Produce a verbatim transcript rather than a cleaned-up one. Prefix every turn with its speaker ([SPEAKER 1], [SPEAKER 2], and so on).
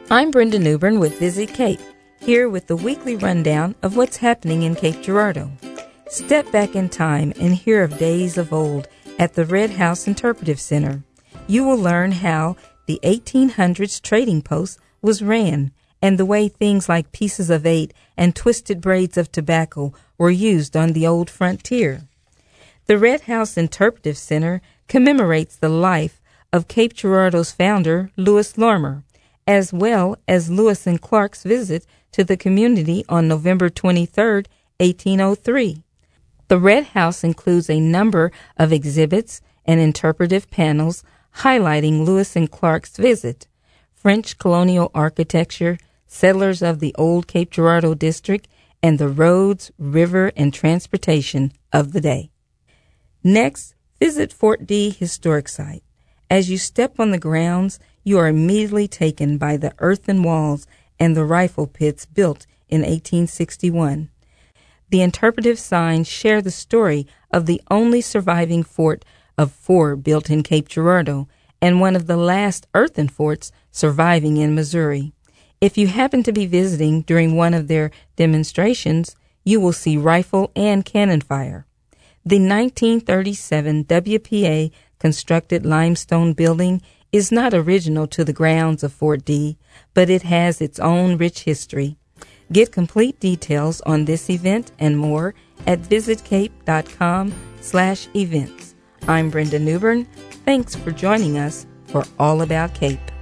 [SPEAKER 1] I'm Brenda Newbern with Visit Cape, here with the weekly rundown of what's happening in Cape Girardeau. Step back in time and hear of days of old at the Red House Interpretive Center. You will learn how the eighteen hundreds trading post was ran and the way things like pieces of eight and twisted braids of tobacco were used on the old frontier. The Red House Interpretive Center commemorates the life of Cape Girardeau's founder, Lewis Lorimer, as well as Lewis and Clark's visit to the community on November twenty-third, eighteen oh three. The Red House includes a number of exhibits and interpretive panels highlighting Lewis and Clark's visit, French colonial architecture, settlers of the old Cape Girardeau district, and the roads, river, and transportation of the day. Next, visit Fort D Historic Site. As you step on the grounds, you are immediately taken by the earthen walls and the rifle pits built in eighteen sixty-one. The interpretive signs share the story of the only surviving fort of four built in Cape Girardeau and one of the last earthen forts surviving in Missouri. If you happen to be visiting during one of their demonstrations, you will see rifle and cannon fire. The nineteen thirty-seven W P A constructed limestone building is not original to the grounds of Fort D, but it has its own rich history. Get complete details on this event and more at visitcape.com slash events. I'm Brenda Newbern. Thanks for joining us for All About Cape.